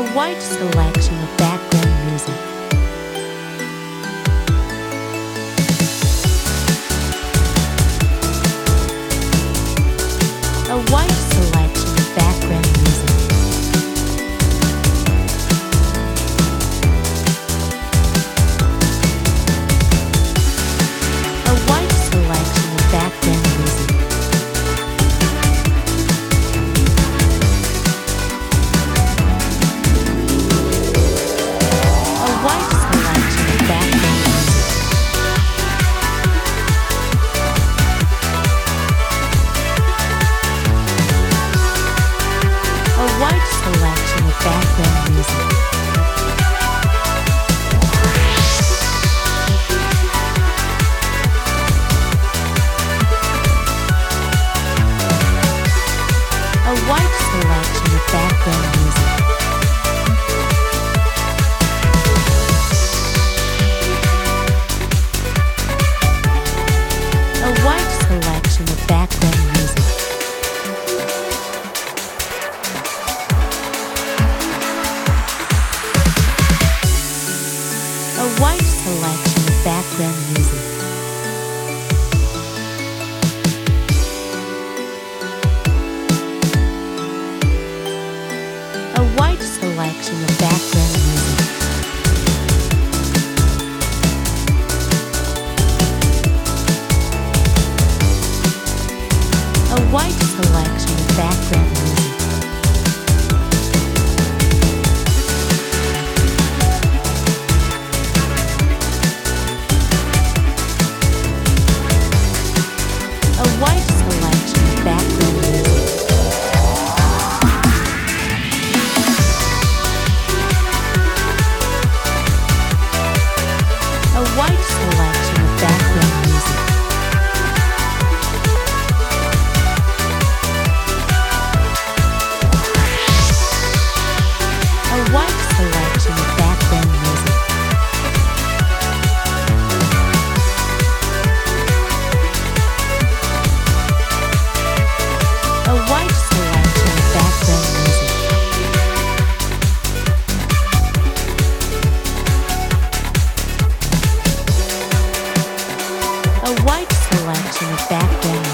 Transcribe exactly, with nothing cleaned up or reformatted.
A wide selection of background music. A wide selection of background music. A wide selection of background music. A wide selection of background music. A wide selection of background music. A wide selection of background music. A wide selection of background music. A wide selection of background music. A wide selection of background music. A wide selection of background music. A wide selection of background music. A wide selection of background music. A wide selection of background music. A wide selection of background music. A wide selection of background